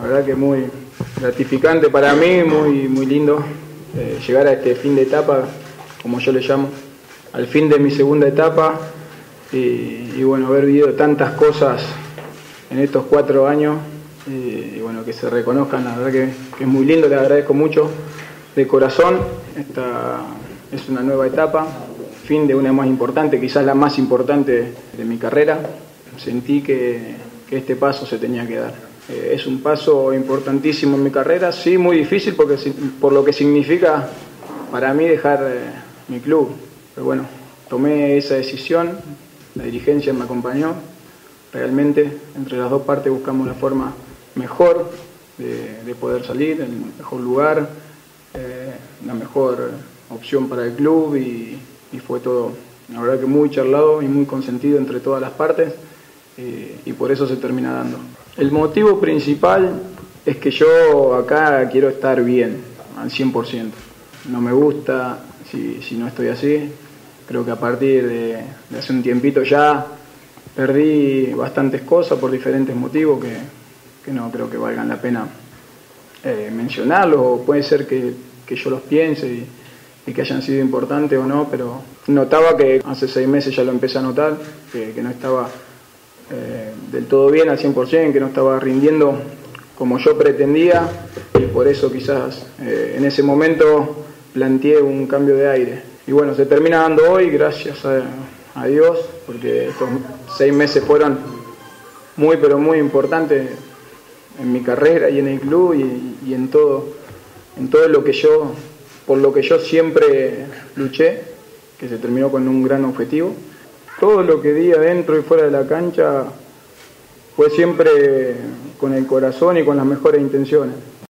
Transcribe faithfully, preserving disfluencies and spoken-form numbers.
La verdad que muy gratificante para mí, muy, muy lindo eh, llegar a este fin de etapa, como yo le llamo, al fin de mi segunda etapa y, y bueno, haber vivido tantas cosas en estos cuatro años y, y bueno, que se reconozcan, la verdad que, que es muy lindo, le agradezco mucho de corazón. Esta es una nueva etapa, fin de una más importante, quizás la más importante de mi carrera. Sentí que, que este paso se tenía que dar. Eh, es un paso importantísimo en mi carrera, sí, muy difícil porque, por lo que significa para mí dejar eh, mi club. Pero bueno, tomé esa decisión, la dirigencia me acompañó. Realmente, entre las dos partes buscamos la forma mejor de, de poder salir, el mejor lugar, eh, la mejor opción para el club y, y fue todo, la verdad que muy charlado y muy consentido entre todas las partes eh, y por eso se termina dando. El motivo principal es que yo acá quiero estar bien, al cien por ciento. No me gusta si, si no estoy así. Creo que a partir de, de hace un tiempito ya perdí bastantes cosas por diferentes motivos que, que no creo que valgan la pena eh, mencionarlos, o puede ser que, que yo los piense y, y que hayan sido importantes o no, pero notaba que hace seis meses ya lo empecé a notar, que, que no estaba eh, del todo bien al cien por ciento, que no estaba rindiendo como yo pretendía y por eso quizás eh, en ese momento planteé un cambio de aire. Y bueno, se termina dando hoy, gracias a, a Dios, porque estos seis meses fueron muy pero muy importantes en mi carrera y en el club y, y en todo, en todo lo que yo, por lo que yo siempre luché, que se terminó con un gran objetivo. Todo lo que di adentro y fuera de la cancha fue siempre con el corazón y con las mejores intenciones.